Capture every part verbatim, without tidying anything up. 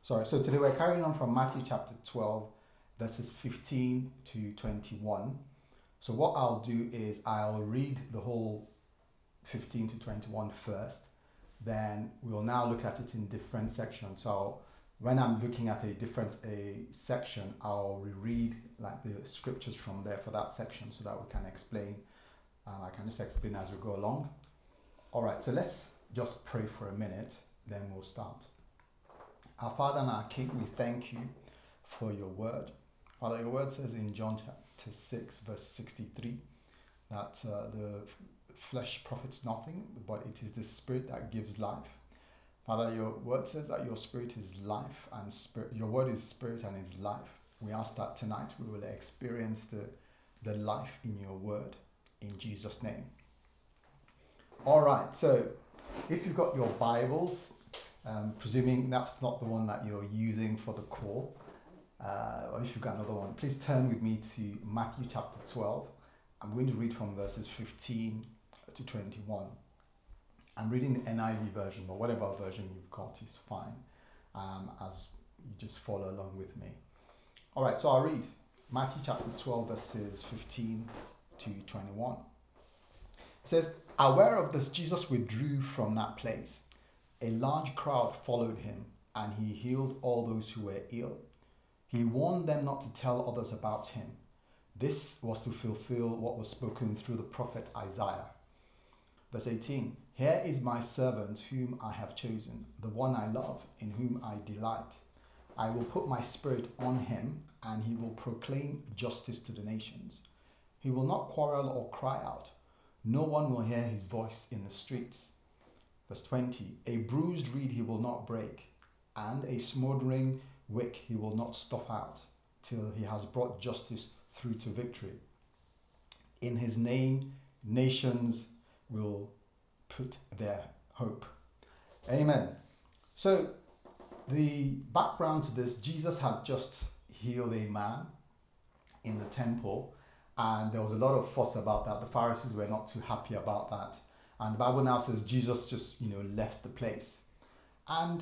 Sorry, so today we're carrying on from Matthew chapter twelve, verses fifteen to twenty-one. So what I'll do is I'll read the whole fifteen to twenty-one first. Then we'll now look at it in different sections. So when I'm looking at a different a section, I'll reread like the scriptures from there for that section so that we can explain. Uh, I can just explain as we go along. All right, so let's just pray for a minute, then we'll start. Our Father and our King, we thank you for your word. Father, your word says in John chapter six, verse sixty-three, that uh, the flesh profits nothing, but it is the spirit that gives life. Father, your word says that your spirit is life, and spirit, your word is spirit and is life. We ask that tonight we will experience the, the life in your word, in Jesus' name. All right, so if you've got your Bibles, um, presuming that's not the one that you're using for the call, uh, or if you've got another one, please turn with me to Matthew chapter twelve. I'm going to read from verses fifteen to twenty-one. I'm reading the N I V version, but whatever version you've got is fine, um, as you just follow along with me. All right, so I'll read Matthew chapter twelve, verses fifteen to twenty-one. It says, "Aware of this, Jesus withdrew from that place. A large crowd followed him, and he healed all those who were ill. He warned them not to tell others about him. This was to fulfill what was spoken through the prophet Isaiah." Verse eighteen, "Here is my servant whom I have chosen, the one I love, in whom I delight. I will put my spirit on him, and he will proclaim justice to the nations. He will not quarrel or cry out. No one will hear his voice in the streets." Verse twenty, "A bruised reed he will not break, and a smoldering wick he will not stuff out, till he has brought justice through to victory. In his name, nations will put their hope." Amen. So the background to this, Jesus had just healed a man in the temple, and there was a lot of fuss about that. The Pharisees were not too happy about that. And the Bible now says Jesus just, you know, left the place. And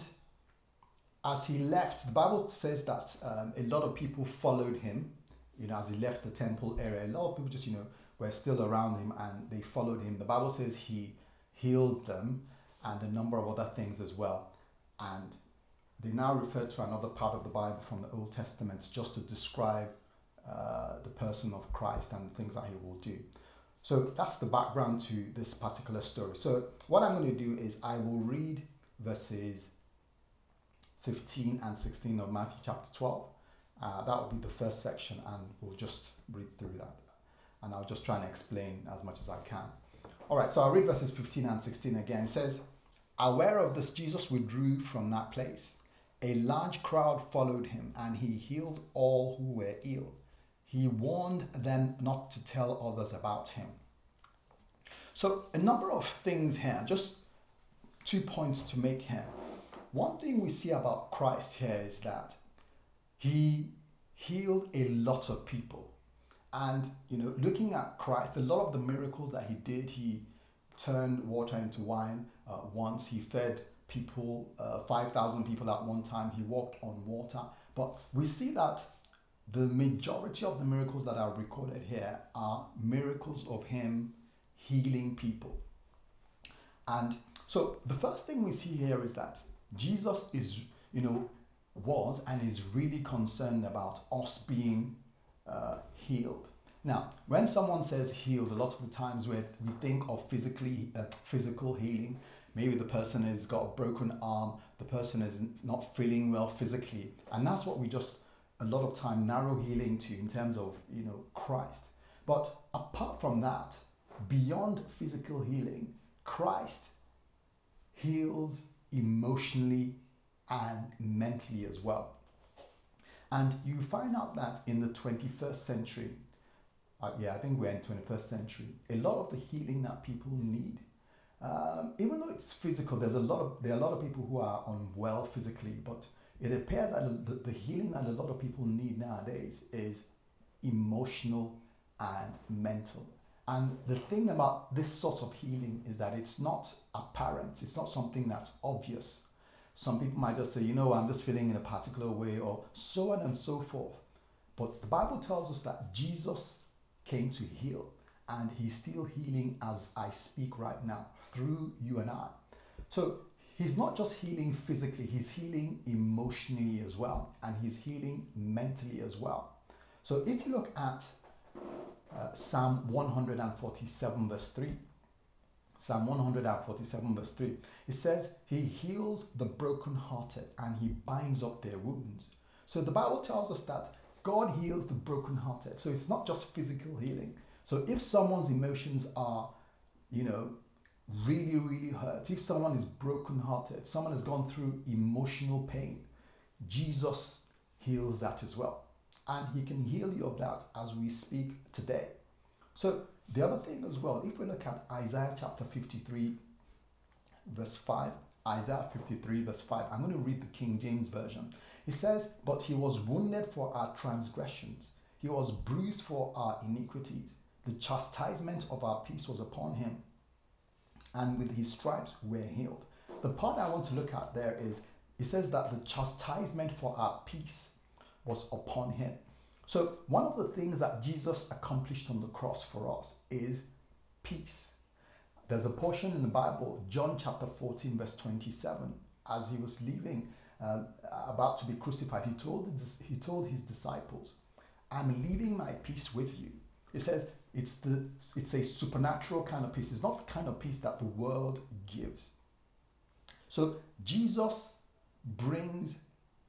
as he left, the Bible says that um, a lot of people followed him, you know, as he left the temple area. A lot of people just, you know, were still around him and they followed him. The Bible says he healed them and a number of other things as well. And they now refer to another part of the Bible from the Old Testament just to describe uh, the person of Christ and the things that he will do. So that's the background to this particular story. So what I'm going to do is I will read verses fifteen and sixteen of Matthew chapter twelve. Uh, that will be the first section, and we'll just read through that. And I'll just try and explain as much as I can. All right, so I'll read verses fifteen and sixteen again. It says, "Aware of this, Jesus withdrew from that place. A large crowd followed him, and he healed all who were ill. He warned them not to tell others about him." So a number of things here, just two points to make here. One thing we see about Christ here is that he healed a lot of people. And, you know, looking at Christ, a lot of the miracles that he did, he turned water into wine uh, once, he fed people, uh, five thousand people at one time, he walked on water. But we see that the majority of the miracles that are recorded here are miracles of him healing people. And so the first thing we see here is that Jesus is, you know, was and is really concerned about us being uh, healed. Now, when someone says healed, a lot of the times we we think of physically uh, physical healing. Maybe the person has got a broken arm, the person is not feeling well physically, and that's what we just a lot of time narrow healing to in terms of, you know, Christ. But apart from that, beyond physical healing, Christ heals emotionally and mentally as well. And you find out that in the twenty-first century, uh, yeah, I think we're in twenty-first century, a lot of the healing that people need, um, even though it's physical, there's a lot of there are a lot of people who are unwell physically, but it appears that the, the healing that a lot of people need nowadays is emotional and mental. And the thing about this sort of healing is that it's not apparent, it's not something that's obvious. Some people might just say, you know, I'm just feeling in a particular way, or so on and so forth. But the Bible tells us that Jesus came to heal, and he's still healing as I speak right now through you and I. So he's not just healing physically, he's healing emotionally as well, and he's healing mentally as well. So if you look at uh, Psalm one forty-seven verse three, Psalm one forty-seven verse three, it says, he heals the brokenhearted and he binds up their wounds. So the Bible tells us that God heals the brokenhearted. So it's not just physical healing. So if someone's emotions are, you know, really, really hurt, if someone is brokenhearted, someone has gone through emotional pain, Jesus heals that as well. And he can heal you of that as we speak today. So the other thing as well, if we look at Isaiah chapter fifty-three, verse five, Isaiah fifty-three, verse five, I'm going to read the King James Version. It says, but he was wounded for our transgressions, he was bruised for our iniquities. The chastisement of our peace was upon him, and with his stripes we're healed. The part I want to look at there is, it says that the chastisement for our peace was upon him. So one of the things that Jesus accomplished on the cross for us is peace. There's a portion in the Bible, John chapter fourteen, verse twenty-seven, as he was leaving, uh, about to be crucified, he told, he told his disciples, I'm leaving my peace with you. It says it's, the, it's a supernatural kind of peace. It's not the kind of peace that the world gives. So Jesus brings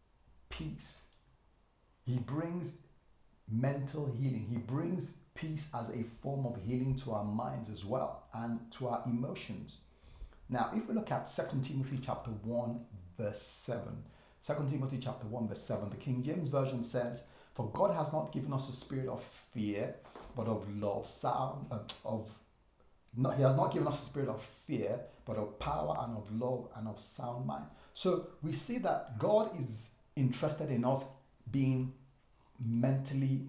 peace. He brings mental healing. He brings peace as a form of healing to our minds as well, and to our emotions. Now, if we look at Second Timothy chapter one, verse seven, Second Timothy chapter one, verse seven, the King James Version says, for God has not given us a spirit of fear, but of love, sound, uh, of, not, he has not given us a spirit of fear, but of power and of love and of sound mind. So we see that God is interested in us being mentally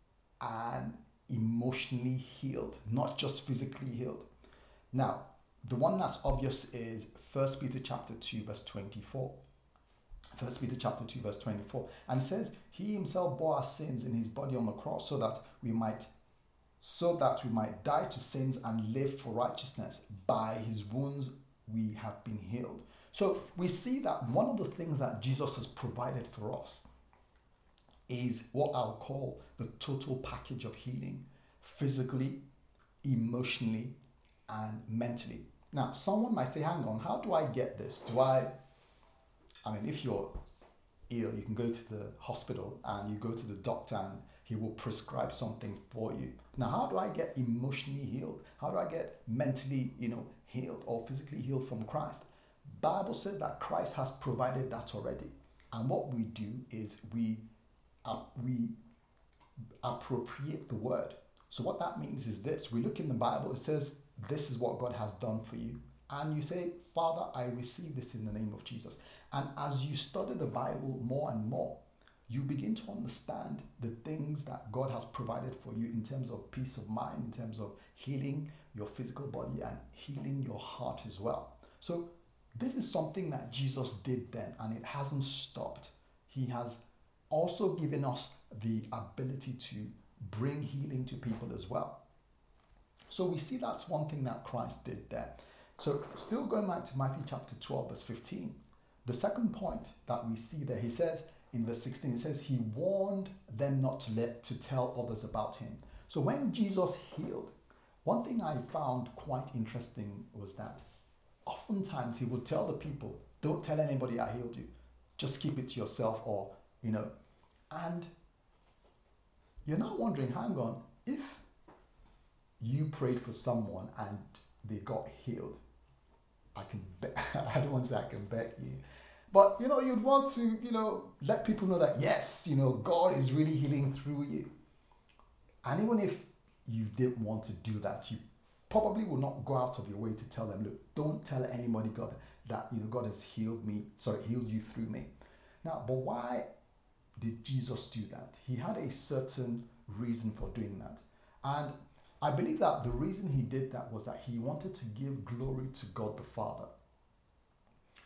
and emotionally healed, not just physically healed. Now, the one that's obvious is First Peter chapter two, verse twenty-four. First Peter chapter two, verse twenty-four. And it says, he himself bore our sins in his body on the cross so that we might so that we might die to sins and live for righteousness. By his wounds we have been healed. So we see that one of the things that Jesus has provided for us is what I'll call the total package of healing, physically, emotionally, and mentally. Now, someone might say, hang on, how do I get this? Do I, I mean, if you're ill, you can go to the hospital and you go to the doctor and he will prescribe something for you. Now, how do I get emotionally healed? How do I get mentally, you know, healed or physically healed from Christ? Bible says that Christ has provided that already. And what we do is we Uh, we appropriate the word. So what that means is this. We look in the Bible, it says, this is what God has done for you. And you say, Father, I receive this in the name of Jesus. And as you study the Bible more and more, you begin to understand the things that God has provided for you in terms of peace of mind, in terms of healing your physical body and healing your heart as well. So this is something that Jesus did then, and it hasn't stopped. He has also given us the ability to bring healing to people as well. So we see that's one thing that Christ did there. So still going back to Matthew chapter twelve, verse fifteen, the second point that we see there, he says in verse sixteen, it says, he warned them not to let to tell others about him. So when Jesus healed, one thing I found quite interesting was that oftentimes he would tell the people, don't tell anybody I healed you. Just keep it to yourself, or, you know, and you're now wondering, hang on, if you prayed for someone and they got healed, I can bet, I don't want to say I can bet you, but, you know, you'd want to, you know, let people know that, yes, you know, God is really healing through you. And even if you didn't want to do that, you probably will not go out of your way to tell them, look, don't tell anybody God that, you know, God has healed me, sorry, healed you through me. Now, but why did Jesus do that? He had a certain reason for doing that. And I believe that the reason he did that was that he wanted to give glory to God the Father.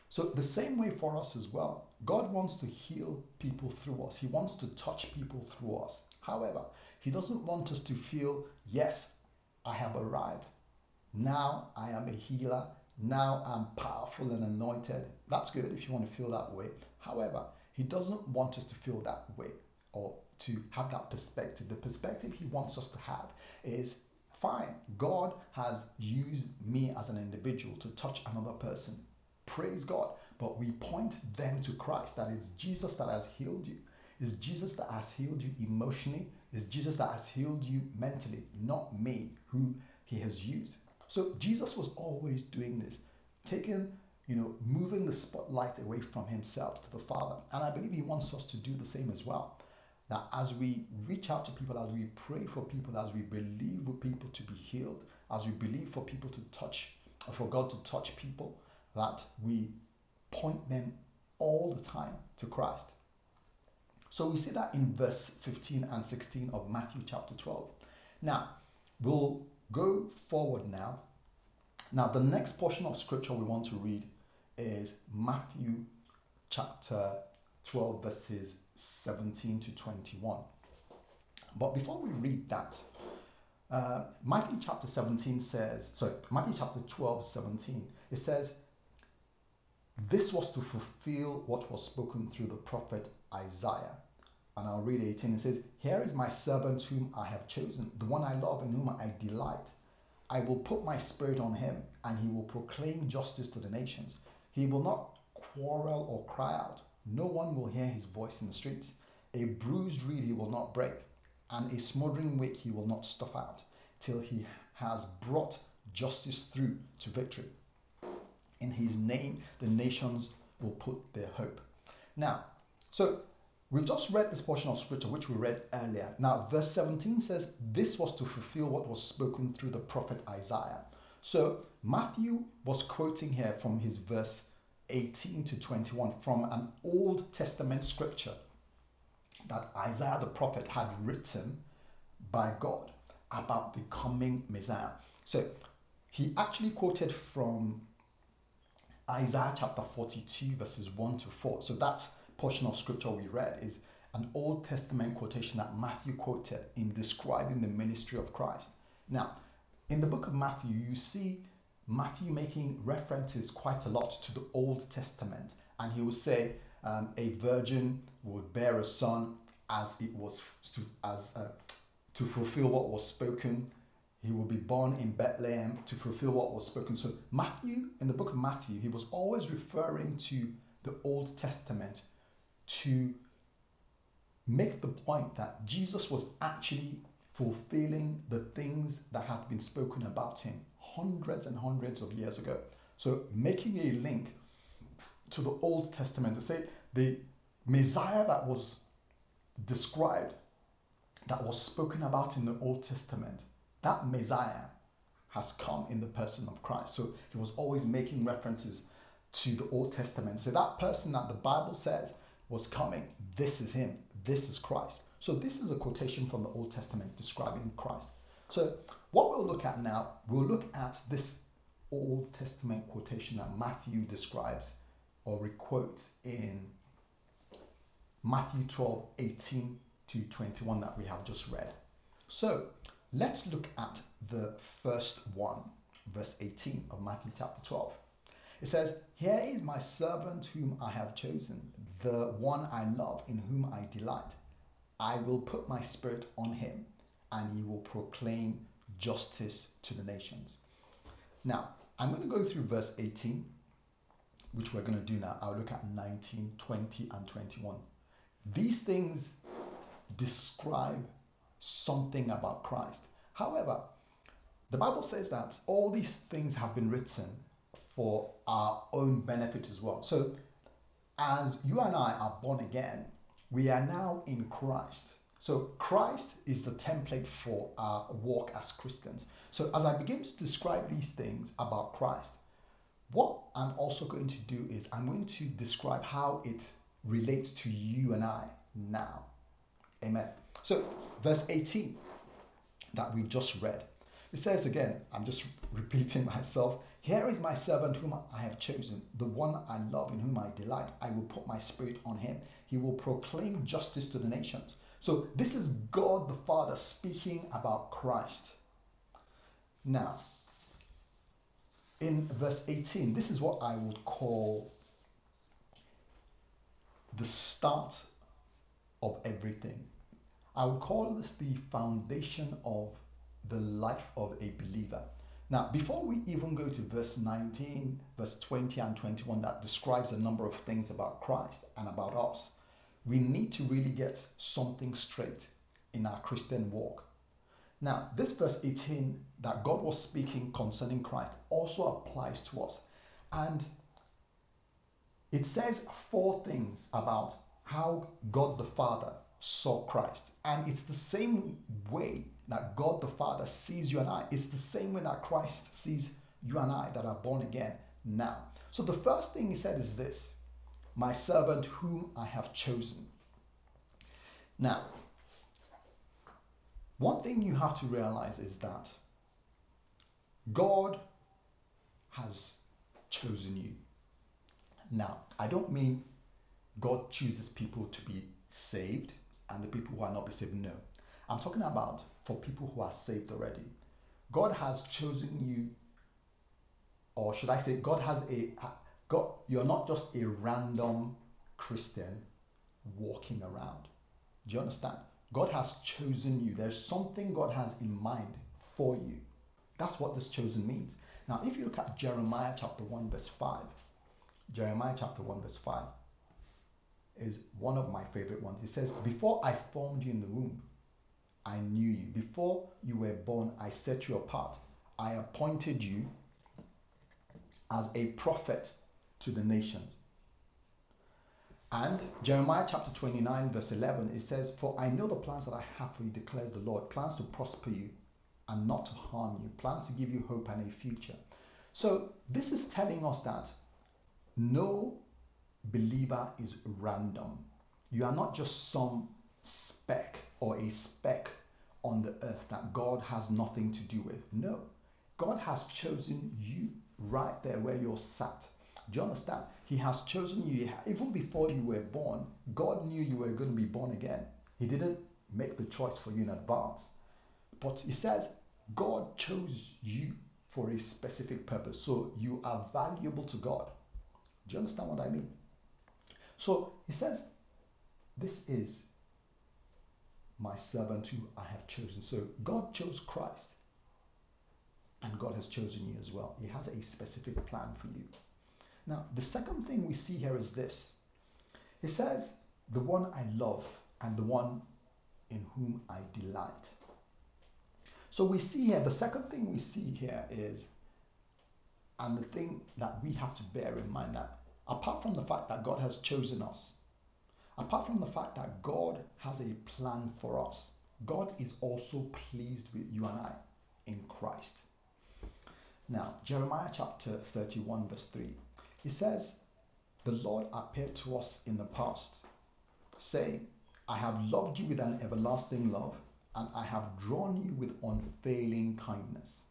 So the same way for us as well. God wants to heal people through us. He wants to touch people through us. However, he doesn't want us to feel, yes, I have arrived. Now I am a healer. Now I'm powerful and anointed. That's good if you want to feel that way. However, he doesn't want us to feel that way or to have that perspective. The perspective he wants us to have is, fine, God has used me as an individual to touch another person. Praise God. But we point them to Christ, that it's Jesus that has healed you. It's Jesus that has healed you emotionally. It's Jesus that has healed you mentally, not me, who he has used. So Jesus was always doing this, taking, you know, moving the spotlight away from himself to the Father. And I believe he wants us to do the same as well. Now, as we reach out to people, as we pray for people, as we believe for people to be healed, as we believe for people to touch, for God to touch people, that we point them all the time to Christ. So we see that in verse fifteen and sixteen of Matthew chapter twelve. Now, we'll go forward now. Now, the next portion of scripture we want to read is Matthew chapter twelve, verses seventeen to twenty-one. But before we read that, uh, Matthew chapter seventeen says, sorry, Matthew chapter twelve, seventeen, it says, this was to fulfill what was spoken through the prophet Isaiah. And I'll read eighteen. It says, here is my servant whom I have chosen, the one I love and whom I delight. I will put my spirit on him, and he will proclaim justice to the nations. He will not quarrel or cry out. No one will hear his voice in the streets. A bruised reed he will not break, and a smoldering wick he will not stuff out, till he has brought justice through to victory. In his name, the nations will put their hope. Now, so we've just read this portion of scripture, which we read earlier. Now, verse seventeen says, this was to fulfill what was spoken through the prophet Isaiah. So Matthew was quoting here from his verse eighteen to twenty-one from an Old Testament scripture that Isaiah the prophet had written by God about the coming Messiah. So he actually quoted from Isaiah chapter forty-two, verses one to four. So that portion of scripture we read is an Old Testament quotation that Matthew quoted in describing the ministry of Christ. Now, in the book of Matthew, you see Matthew making references quite a lot to the Old Testament. And he will say, um, a virgin would bear a son as it was to, as uh, to fulfill what was spoken. He will be born in Bethlehem to fulfill what was spoken. So Matthew, in the book of Matthew, he was always referring to the Old Testament to make the point that Jesus was actually fulfilling the things that had been spoken about him hundreds and hundreds of years ago. So making a link to the Old Testament to say the Messiah that was described, that was spoken about in the Old Testament, that Messiah has come in the person of Christ. So he was always making references to the Old Testament. So that person that the Bible says was coming, this is him, this is Christ. So this is a quotation from the Old Testament describing Christ. So what we'll look at now, we'll look at this Old Testament quotation that Matthew describes or requotes in Matthew twelve, eighteen to twenty-one that we have just read. So let's look at the first one, verse eighteen of Matthew chapter twelve. It says, here is my servant whom I have chosen, the one I love, in whom I delight. I will put my spirit on him, and he will proclaim justice to the nations. Now, I'm going to go through verse eighteen, which we're going to do now. I'll look at nineteen, twenty, and twenty-one. These things describe something about Christ. However, the Bible says that all these things have been written for our own benefit as well. So, as you and I are born again, we are now in Christ. So Christ is the template for our walk as Christians. So as I begin to describe these things about Christ, what I'm also going to do is I'm going to describe how it relates to you and I now. Amen. So verse eighteen that we've just read, it says again, I'm just repeating myself, Here is my servant whom I have chosen, the one I love, in whom I delight. I will put my spirit on him. He will proclaim justice to the nations. So this is God the Father speaking about Christ. Now, in verse eighteen, this is what I would call the start of everything. I would call this the foundation of the life of a believer. Now, before we even go to verse nineteen, verse twenty and twenty-one that describes a number of things about Christ and about us, we need to really get something straight in our Christian walk. Now, this verse eighteen that God was speaking concerning Christ also applies to us. And it says four things about how God the Father saw Christ. And it's the same way that God the Father sees you and I. It's the same way that Christ sees you and I that are born again now. So the first thing he said is this: my servant whom I have chosen. Now, one thing you have to realize is that God has chosen you. Now, I don't mean God chooses people to be saved and the people who are not be saved. No. I'm talking about for people who are saved already. God has chosen you, or should I say, God has a, God, you're not just a random Christian walking around. Do you understand? God has chosen you. There's something God has in mind for you. That's what this chosen means. Now, if you look at Jeremiah chapter one, verse five, Jeremiah chapter one, verse five is one of my favorite ones. It says, before I formed you in the womb, I knew you. Before you were born, I set you apart. I appointed you as a prophet to the nations. And Jeremiah chapter twenty-nine, verse eleven, it says, for I know the plans that I have for you, declares the Lord, plans to prosper you and not to harm you, plans to give you hope and a future. So this is telling us that no believer is random. You are not just some speck or a speck on the earth that God has nothing to do with. No, God has chosen you right there where you're sat. Do you understand? He has chosen you. Even before you were born, God knew you were going to be born again. He didn't make the choice for you in advance. But he says God chose you for a specific purpose. So you are valuable to God. Do you understand what I mean? So he says, this is my servant who I have chosen. So God chose Christ, and God has chosen you as well. He has a specific plan for you. Now, the second thing we see here is this. It says, the one I love and the one in whom I delight. So we see here, the second thing we see here is, and the thing that we have to bear in mind, that apart from the fact that God has chosen us, apart from the fact that God has a plan for us, God is also pleased with you and I in Christ. Now, Jeremiah chapter thirty-one, verse three, it says, the Lord appeared to us in the past, saying, I have loved you with an everlasting love, and I have drawn you with unfailing kindness.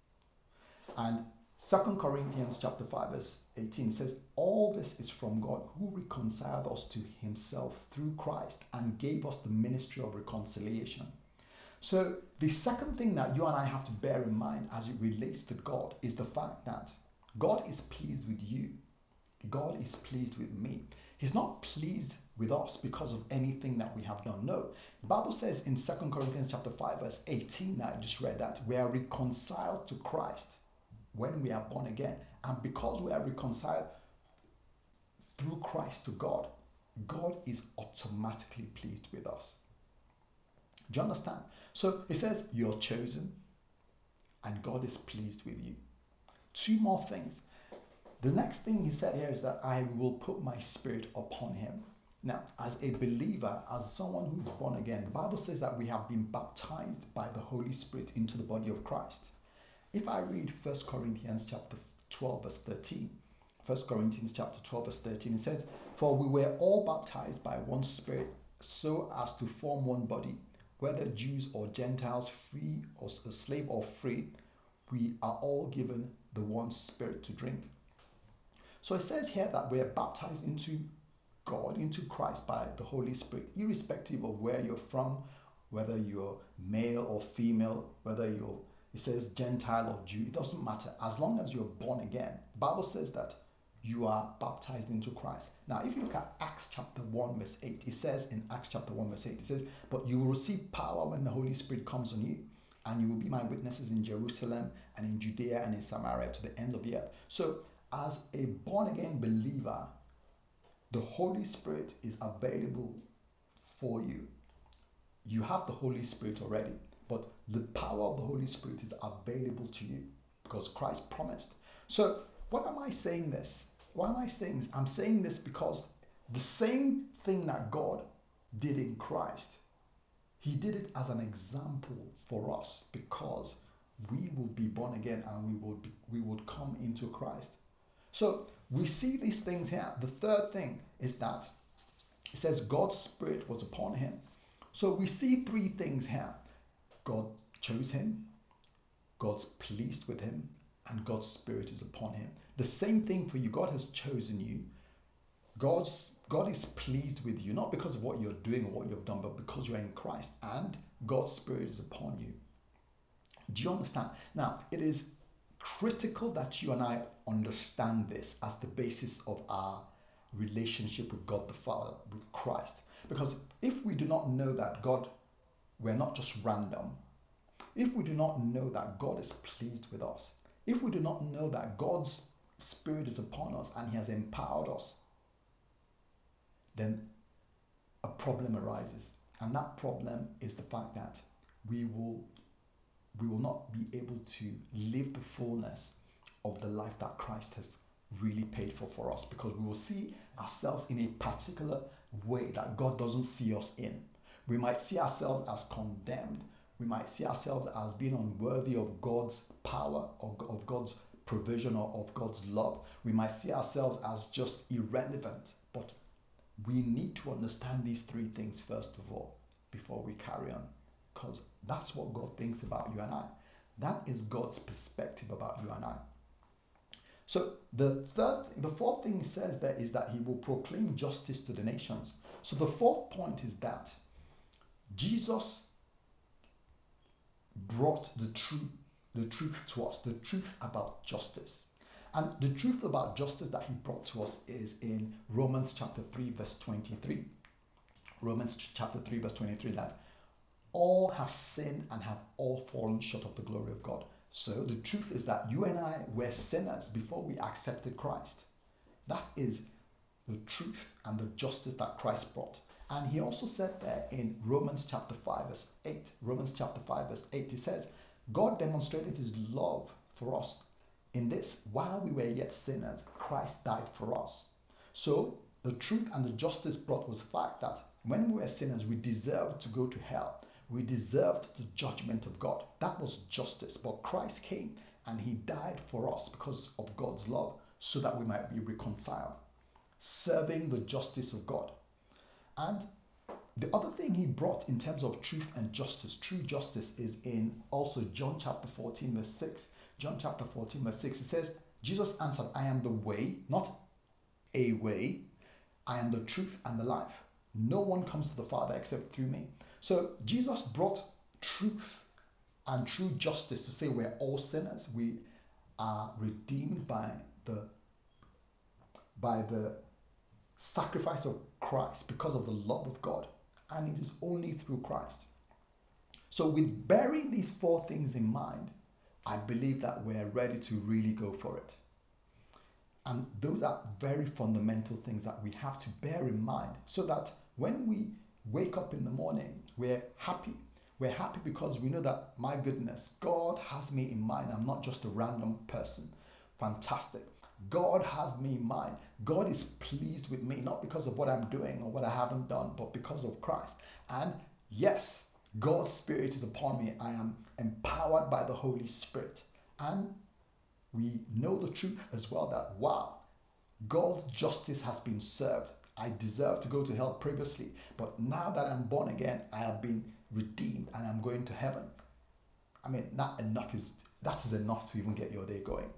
And Second Corinthians chapter five, verse eighteen says, all this is from God, who reconciled us to himself through Christ and gave us the ministry of reconciliation. So the second thing that you and I have to bear in mind as it relates to God is the fact that God is pleased with you. God is pleased with me. He's not pleased with us because of anything that we have done. No. The Bible says in Second Corinthians chapter five, verse eighteen, I just read that, we are reconciled to Christ when we are born again. And because we are reconciled through Christ to God, God is automatically pleased with us. Do you understand? So it says you're chosen and God is pleased with you. Two more things. The next thing he said here is that I will put my spirit upon him. Now, as a believer, as someone who's born again, the Bible says that we have been baptized by the Holy Spirit into the body of Christ. If I read First Corinthians chapter twelve, verse thirteen, First Corinthians chapter twelve, verse thirteen, it says, for we were all baptized by one Spirit, so as to form one body, whether Jews or Gentiles, free or slave or free, we are all given the one Spirit to drink. So it says here that we're baptized into God, into Christ by the Holy Spirit, irrespective of where you're from, whether you're male or female, whether you're, it says Gentile or Jew, it doesn't matter. As long as you're born again, the Bible says that you are baptized into Christ. Now, if you look at Acts chapter one, verse eight, it says in Acts chapter one, verse eight, it says, but you will receive power when the Holy Spirit comes on you, and you will be my witnesses in Jerusalem and in Judea and in Samaria to the end of the earth. So, as a born-again believer, the Holy Spirit is available for you. You have the Holy Spirit already, but the power of the Holy Spirit is available to you because Christ promised. So, what am I saying this? Why am I saying this? I'm saying this because the same thing that God did in Christ, He did it as an example for us because we would be born again and we would be, we would come into Christ. So we see these things here. The third thing is that it says God's Spirit was upon him. So we see three things here. God chose him, God's pleased with him, and God's Spirit is upon him. The same thing for you. God has chosen you. God's God is pleased with you, not because of what you're doing or what you've done, but because you're in Christ, and God's Spirit is upon you. Do you understand? Now, it is critical that you and I understand this as the basis of our relationship with God the Father, with Christ. Because if we do not know that God, we're not just random, if we do not know that God is pleased with us, if we do not know that God's Spirit is upon us and He has empowered us, then a problem arises. And that problem is the fact that we will we will not be able to live the fullness of the life that Christ has really paid for for us, because we will see ourselves in a particular way that God doesn't see us in. We might see ourselves as condemned. We might see ourselves as being unworthy of God's power, or of God's provision, or of God's love. We might see ourselves as just irrelevant. But we need to understand these three things first of all before we carry on, because that's what God thinks about you and I. That is God's perspective about you and I. So the third, the fourth thing He says there is that He will proclaim justice to the nations. So the fourth point is that Jesus brought the truth, the truth to us, the truth about justice. And the truth about justice that He brought to us is in Romans chapter three, verse twenty-three. Romans chapter three, verse twenty-three, that all have sinned and have all fallen short of the glory of God. So the truth is that you and I were sinners before we accepted Christ. That is the truth and the justice that Christ brought. And He also said there in Romans chapter five, verse eight, Romans chapter five, verse eight, He says, God demonstrated His love for us in this: while we were yet sinners, Christ died for us. So the truth and the justice brought was the fact that when we were sinners, we deserved to go to hell. We deserved the judgment of God. That was justice. But Christ came and He died for us because of God's love, so that we might be reconciled, serving the justice of God. And the other thing He brought in terms of truth and justice, true justice, is in also John chapter fourteen, verse six. John chapter fourteen, verse six, it says, Jesus answered, I am the way, not a way. I am the truth and the life. No one comes to the Father except through me. So Jesus brought truth and true justice to say we're all sinners. We are redeemed by the, by the sacrifice of Christ because of the love of God. And it is only through Christ. So with bearing these four things in mind, I believe that we're ready to really go for it. And those are very fundamental things that we have to bear in mind, so that when we wake up in the morning, we're happy. We're happy because we know that, my goodness, God has me in mind. I'm not just a random person. Fantastic. God has me in mind. God is pleased with me, not because of what I'm doing or what I haven't done, but because of Christ. And yes, God's Spirit is upon me. I am empowered by the Holy Spirit. And we know the truth as well, that, wow, God's justice has been served. I deserved to go to hell previously, but now that I'm born again, I have been redeemed and I'm going to heaven. I mean, not enough is, that is enough to even get your day going.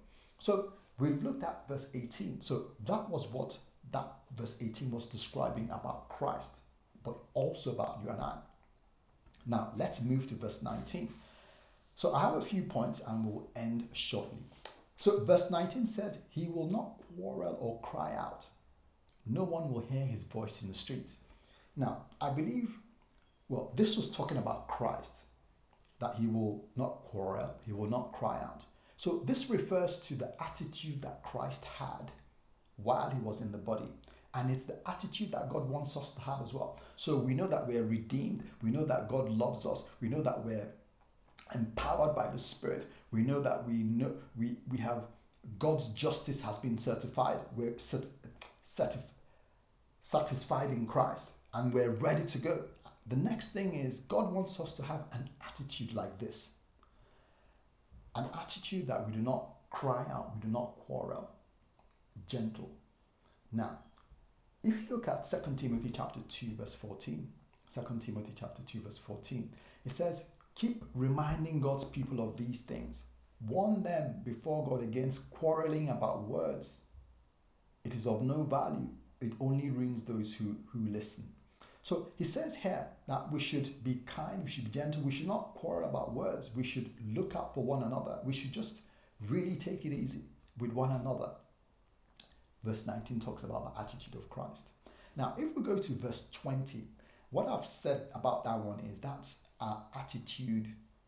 So we've looked at verse eighteen. So that was what that verse eighteen was describing about Christ, but also about you and I. Now let's move to verse nineteen. So I have a few points and we'll end shortly. So verse nineteen says, he will not quarrel or cry out. No one will hear his voice in the streets. Now, I believe, well, this was talking about Christ, that he will not quarrel, he will not cry out. So this refers to the attitude that Christ had while he was in the body. And it's the attitude that God wants us to have as well. So we know that we're redeemed. We know that God loves us. We know that we're empowered by the Spirit. We know that we know we, we have God's justice has been certified. We're cert, certif, satisfied in Christ and we're ready to go. The next thing is God wants us to have an attitude like this. An attitude that we do not cry out, we do not quarrel. Gentle. Now, if you look at Second Timothy chapter two, verse fourteen, Second Timothy chapter two, verse fourteen, it says, keep reminding God's people of these things. Warn them before God against quarreling about words. It is of no value. It only ruins those who, who listen. So he says here that we should be kind, we should be gentle, we should not quarrel about words. We should look out for one another. We should just really take it easy with one another. Verse nineteen talks about the attitude of Christ. Now, if we go to verse twenty, what I've said about that one is that's our attitude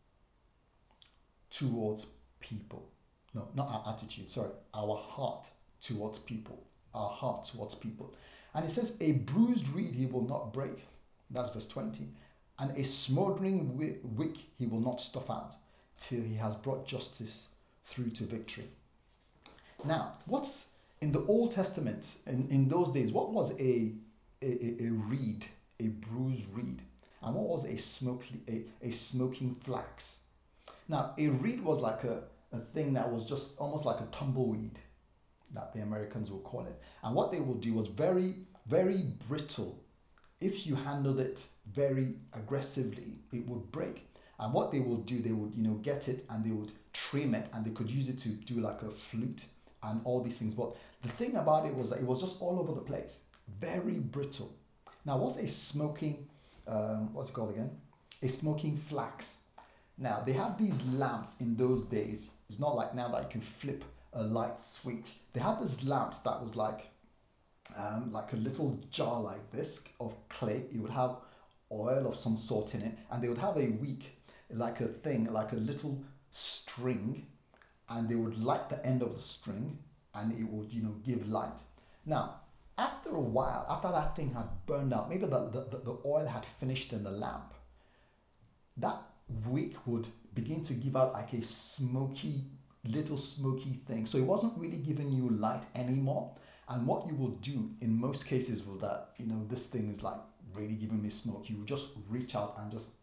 towards people. No, not our attitude, sorry, our heart towards people. Our heart towards people. And it says, a bruised reed he will not break. That's verse twenty. And a smoldering wick he will not stuff out till he has brought justice through to victory. Now, what's in the Old Testament, in, in those days, what was a, a, a reed, a bruised reed? And what was a, smoky, a, a smoking flax? Now, a reed was like a, a thing that was just almost like a tumbleweed, that the Americans will call it. And what they would do was very, very brittle. If you handled it very aggressively, it would break. And what they would do, they would, you know, get it and they would trim it and they could use it to do like a flute and all these things. But the thing about it was that it was just all over the place. Very brittle. Now, what's a smoking, um, what's it called again? A smoking flax. Now, they had these lamps in those days. It's not like now that you can flip a light switch. They had these lamps that was like, um, like a little jar like this of clay. It would have oil of some sort in it. And they would have a wick, like a thing, like a little string. And they would light the end of the string and it would, you know, give light. Now, after a while, after that thing had burned out, maybe the, the, the oil had finished in the lamp, that wick would begin to give out like a smoky, little smoky thing. So it wasn't really giving you light anymore. And what you will do in most cases was that, you know, this thing is like really giving me smoke. You will just reach out and just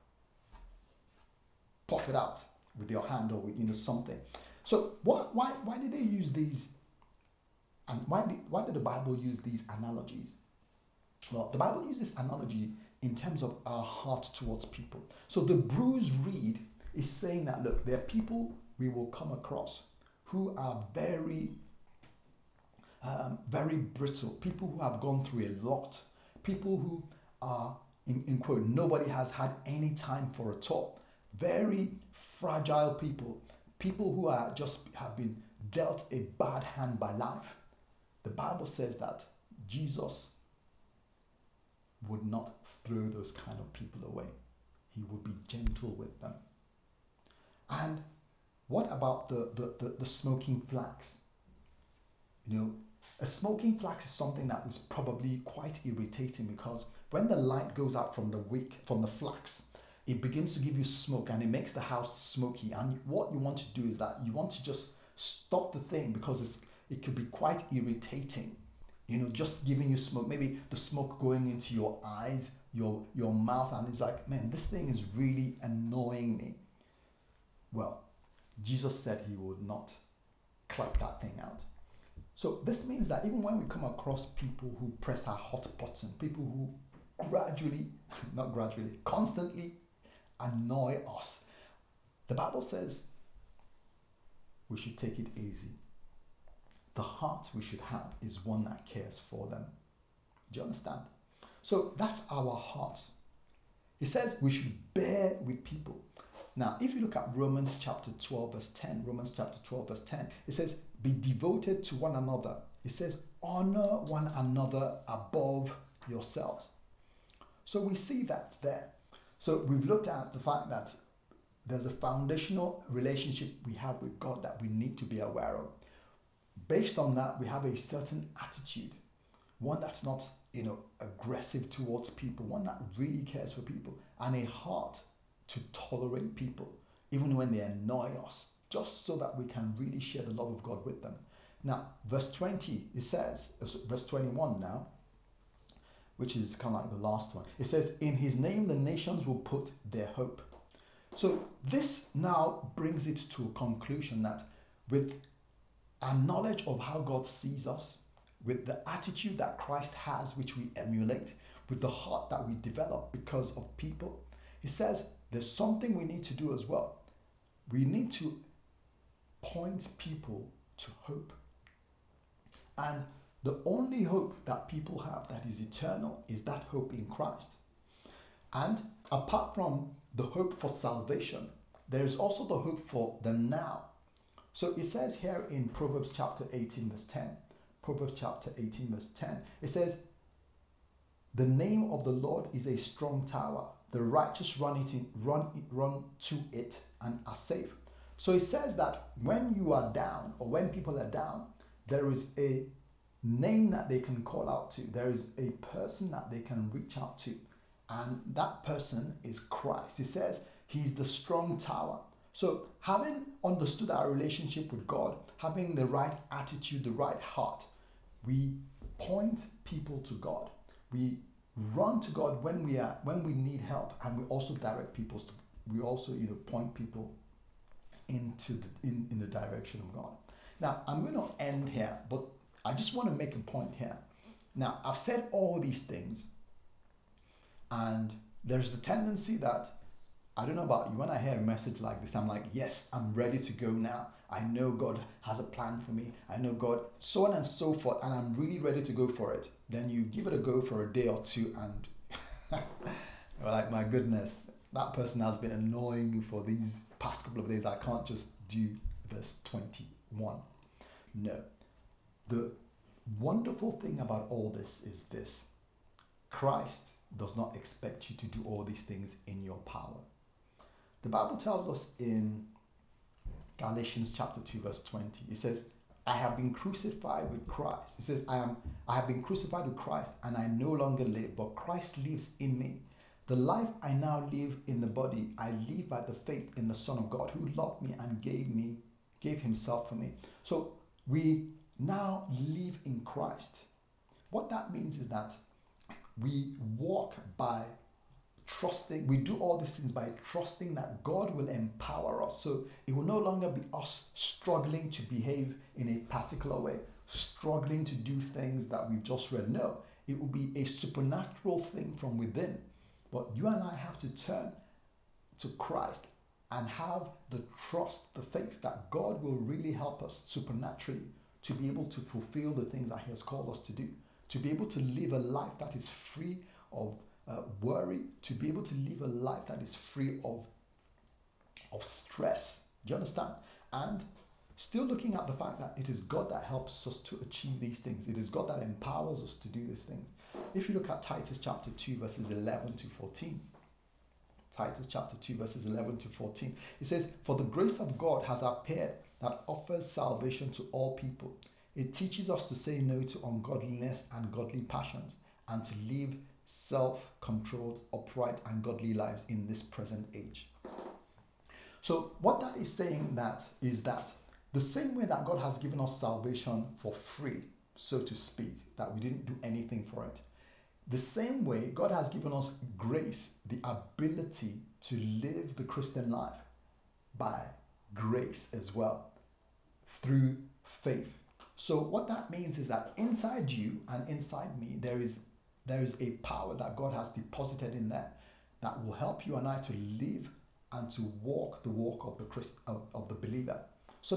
puff it out with your hand or with, you know, something. So what, why, why did they use these? And why did, why did the Bible use these analogies? Well, the Bible uses analogy in terms of our heart towards people. So the bruised reed is saying that, look, there are people we will come across who are very, um, very brittle, people who have gone through a lot, people who are, in, in quote, nobody has had any time for at all, very fragile people, people who are just have been dealt a bad hand by life. The Bible says that Jesus would not throw those kind of people away. He would be gentle with them. And what about the, the, the, the smoking flax? You know, a smoking flax is something that was probably quite irritating because when the light goes out from the wick, from the flax, it begins to give you smoke and it makes the house smoky. And what you want to do is that you want to just stop the thing because it's, it could be quite irritating. You know, just giving you smoke, maybe the smoke going into your eyes, your, your mouth, and it's like, man, this thing is really annoying me. Well, Jesus said he would not clap that thing out. So this means that even when we come across people who press our hot button, people who gradually, not gradually, constantly annoy us, the Bible says we should take it easy. The heart we should have is one that cares for them. Do you understand? So that's our heart. He says we should bear with people. Now, if you look at Romans chapter twelve, verse ten, Romans chapter twelve, verse ten, it says, be devoted to one another. It says, honor one another above yourselves. So we see that there. So we've looked at the fact that there's a foundational relationship we have with God that we need to be aware of. Based on that, we have a certain attitude, one that's not, you know, aggressive towards people, one that really cares for people, and a heart to tolerate people, even when they annoy us, just so that we can really share the love of God with them. Now, verse twenty, it says, verse twenty-one now, which is kind of like the last one. It says, in his name the nations will put their hope. So this now brings it to a conclusion that with our knowledge of how God sees us, with the attitude that Christ has, which we emulate, with the heart that we develop because of people, he says there's something we need to do as well. We need to point people to hope. And the only hope that people have that is eternal is that hope in Christ. And apart from the hope for salvation, there is also the hope for the now. So it says here in Proverbs chapter eighteen, verse ten, Proverbs chapter eighteen, verse ten, it says, the name of the Lord is a strong tower. The righteous run it in, run run to it and are safe. So it says that when you are down, or when people are down, there is a name that they can call out to. There is a person that they can reach out to. And that person is Christ. It says he's the strong tower. So having understood our relationship with God, having the right attitude, the right heart, we point people to God. We run to God when we are when we need help, and we also direct people to, we also you know point people into the, in, in the direction of God. Now I'm going to end here, but I just want to make a point here. Now I've said all these things, and there's a tendency that, I don't know about you, when I hear a message like this, I'm like, yes, I'm ready to go now. I know God has a plan for me. I know God, so on and so forth, and I'm really ready to go for it. Then you give it a go for a day or two, and you're like, my goodness, that person has been annoying me for these past couple of days. I can't just do verse twenty-one. No. The wonderful thing about all this is this. Christ does not expect you to do all these things in your power. The Bible tells us in Galatians chapter two, verse twenty, it says, I have been crucified with Christ. It says, I am I have been crucified with Christ, and I no longer live, but Christ lives in me. The life I now live in the body, I live by the faith in the Son of God, who loved me and gave me, gave himself for me. So we now live in Christ. What that means is that we walk by trusting, we do all these things by trusting that God will empower us. So it will no longer be us struggling to behave in a particular way, struggling to do things that we've just read. No, it will be a supernatural thing from within. But you and I have to turn to Christ and have the trust, the faith that God will really help us supernaturally to be able to fulfill the things that he has called us to do, to be able to live a life that is free of uh, worry, to be able to live a life that is free of, of stress. Do you understand? And still looking at the fact that it is God that helps us to achieve these things. It is God that empowers us to do these things. If you look at Titus chapter two, verses eleven to fourteen, Titus chapter two, verses eleven to fourteen, it says, for the grace of God has appeared that offers salvation to all people. It teaches us to say no to ungodliness and godly passions, and to live self-controlled, upright, and godly lives in this present age. So what that is saying that is that the same way that God has given us salvation for free, so to speak, that we didn't do anything for it, the same way God has given us grace, the ability to live the Christian life by grace as well, through faith. So what that means is that inside you and inside me, there is there is a power that God has deposited in there that will help you and I to live and to walk the walk of the Christ, of, of the believer. So that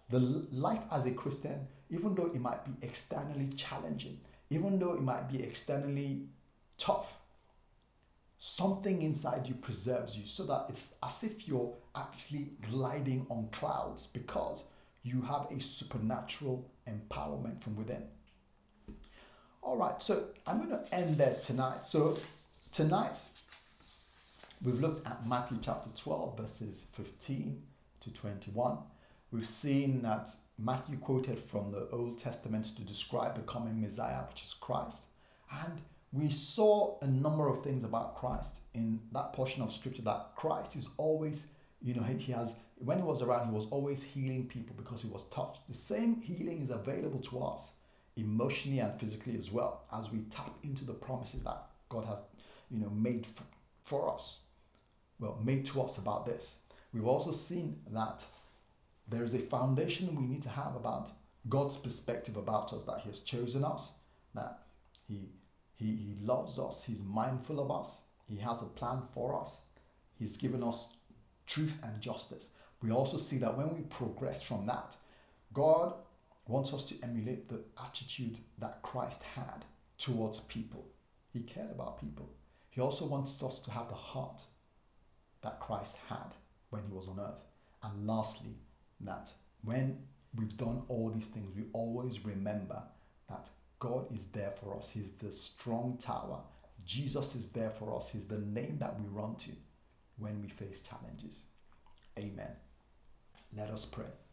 the life as a Christian, even though it might be externally challenging, even though it might be externally tough, something inside you preserves you so that it's as if you're actually gliding on clouds because you have a supernatural empowerment from within. All right, so I'm going to end there tonight. So tonight, we've looked at Matthew chapter twelve, verses fifteen to twenty-one. We've seen that Matthew quoted from the Old Testament to describe the coming Messiah, which is Christ. And we saw a number of things about Christ in that portion of scripture, that Christ is always, you know, he, he has, when he was around, he was always healing people because he was touched. The same healing is available to us emotionally and physically as well, as we tap into the promises that God has, you know, made f- for us. Well, made to us about this. We've also seen that there is a foundation we need to have about God's perspective about us, that he has chosen us, that he, he, he loves us, he's mindful of us, he has a plan for us, he's given us truth and justice. We also see that when we progress from that, God wants us to emulate the attitude that Christ had towards people. He cared about people. He also wants us to have the heart that Christ had when he was on earth. And lastly, that when we've done all these things, we always remember that God is there for us. He's the strong tower. Jesus is there for us. He's the name that we run to when we face challenges. Amen. Let us pray.